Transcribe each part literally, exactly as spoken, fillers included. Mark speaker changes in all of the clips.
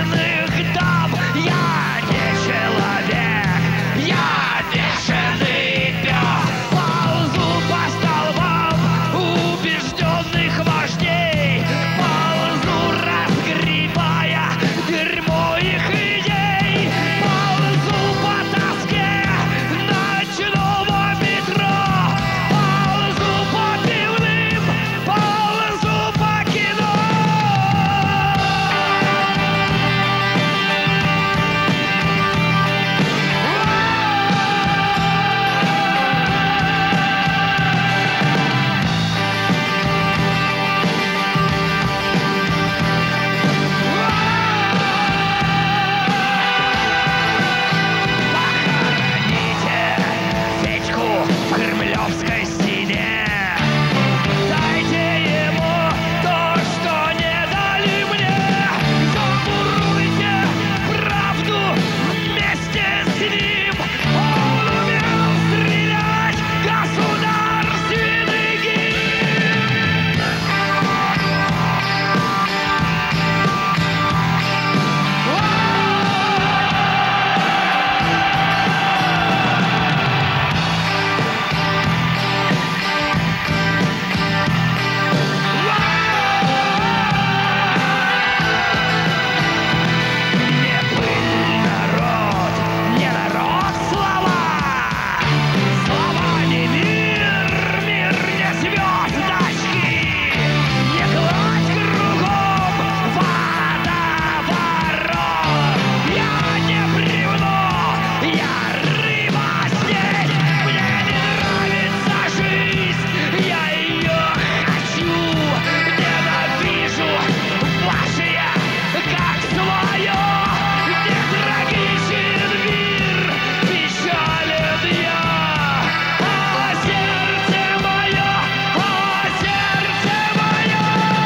Speaker 1: бесчисленных дам. Я не человек, я бешеный пес. Ползу по столбам убежденных вождей, ползу, разгребая дерьмо их идей, ползу по тоске ночного метро, ползу по пивным, ползу по кино. Похороните Федьку в кремлевской стене. Дайте ему то, что не дали мне. Замуруйте правду вместе с ним. Он умел стрелять государственный гимн. Не пыль, народ, не народ слова. Слова не мир, мир не звездочки. Не гладь кругом водоворот. Я не бревно, я рыба здесь. Мне не нравится жизнь, я ее хочу. Ненавижу ваше я, как свое. Не трагичен мир, печален я. О, сердце мое, о, сердце мое.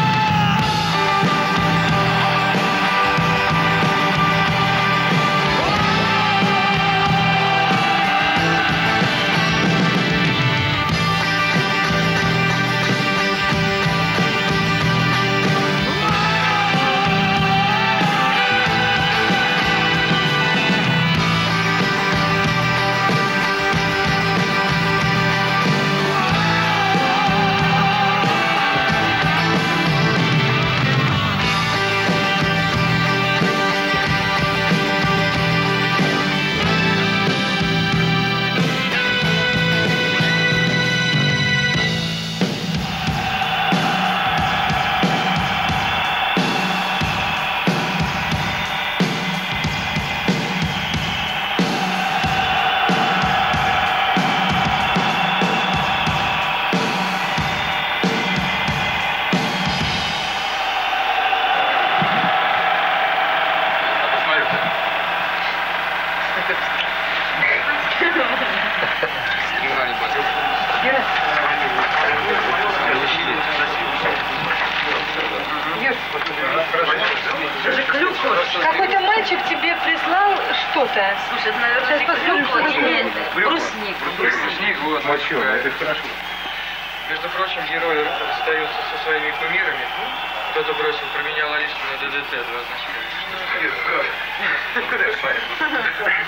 Speaker 2: Какой-то мальчик тебе прислал что-то.
Speaker 3: Слушай, это, наверное,
Speaker 2: Сейчас
Speaker 3: не
Speaker 2: посмотрим,
Speaker 3: клюква,
Speaker 2: что
Speaker 3: нет,
Speaker 2: это.
Speaker 3: брусник.
Speaker 4: Брусник, вот.
Speaker 5: Мочу, это хорошо.
Speaker 4: Между прочим, герои расстаются со своими кумирами. Кто-то бросил, променял Алису на ДДТ, два значка.